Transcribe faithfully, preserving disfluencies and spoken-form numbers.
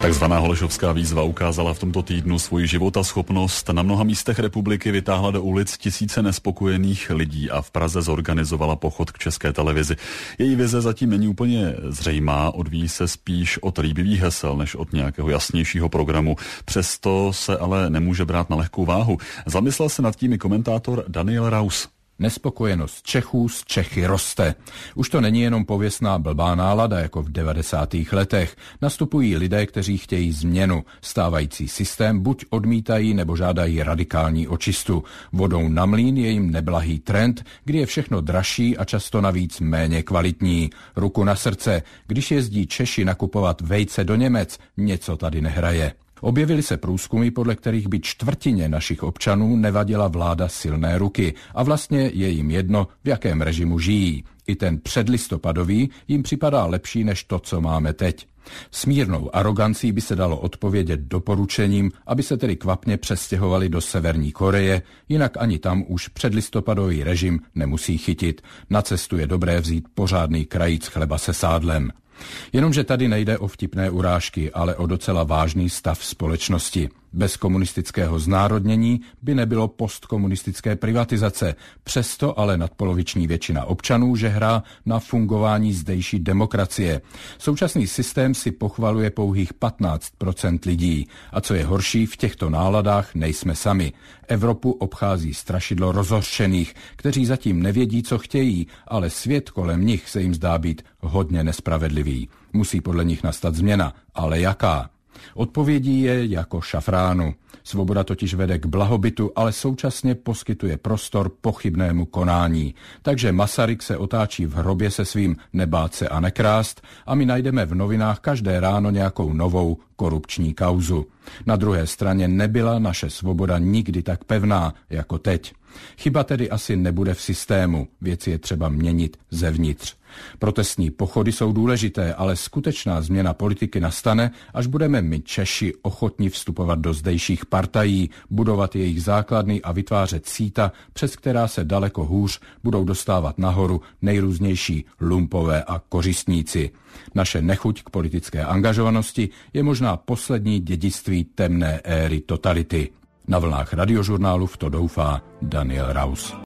Takzvaná Holešovská výzva ukázala v tomto týdnu svoji životaschopnost. Na mnoha místech republiky vytáhla do ulic tisíce nespokojených lidí a v Praze zorganizovala pochod k České televizi. Její vize zatím není úplně zřejmá, odvíjí se spíš od líbivých hesel, než od nějakého jasnějšího programu. Přesto se ale nemůže brát na lehkou váhu. Zamyslel se nad tím i komentátor Daniel Raus. Nespokojenost Čechů s Čechy roste. Už to není jenom pověstná blbá nálada, jako v devadesátých letech. Nastupují lidé, kteří chtějí změnu. Stávající systém buď odmítají, nebo žádají radikální očistu. Vodou na mlýn je jim neblahý trend, kdy je všechno dražší a často navíc méně kvalitní. Ruku na srdce, když jezdí Češi nakupovat vejce do Němec, něco tady nehraje. Objevily se průzkumy, podle kterých by čtvrtině našich občanů nevadila vláda silné ruky a vlastně je jim jedno, v jakém režimu žijí. I ten předlistopadový jim připadá lepší než to, co máme teď. S mírnou arogancí by se dalo odpovědět doporučením, aby se tedy kvapně přestěhovali do Severní Koreje, jinak ani tam už předlistopadový režim nemusí chytit. Na cestu je dobré vzít pořádný krajíc chleba se sádlem. Jenomže tady nejde o vtipné urážky, ale o docela vážný stav společnosti. Bez komunistického znárodnění by nebylo postkomunistické privatizace, přesto ale nadpoloviční většina občanů žehrá na fungování zdejší demokracie. Současný systém si pochvaluje pouhých patnáct procent lidí. A co je horší, v těchto náladách nejsme sami. Evropu obchází strašidlo rozhořčených, kteří zatím nevědí, co chtějí, ale svět kolem nich se jim zdá být hodně nespravedlivý. Musí podle nich nastat změna, ale jaká? Odpovědí je jako šafránu. Svoboda totiž vede k blahobytu, ale současně poskytuje prostor pochybnému konání. Takže Masaryk se otáčí v hrobě se svým nebát se a nekrást a my najdeme v novinách každé ráno nějakou novou korupční kauzu. Na druhé straně nebyla naše svoboda nikdy tak pevná jako teď. Chyba tedy asi nebude v systému, věci je třeba měnit zevnitř. Protestní pochody jsou důležité, ale skutečná změna politiky nastane, až budeme my Češi ochotni vstupovat do zdejších partají, budovat jejich základny a vytvářet síta, přes která se daleko hůř budou dostávat nahoru nejrůznější lumpové a kořistníci. Naše nechuť k politické angažovanosti je možná poslední dědictví temné éry totality. Na vlnách Radiožurnálu v to doufá Daniel Raus.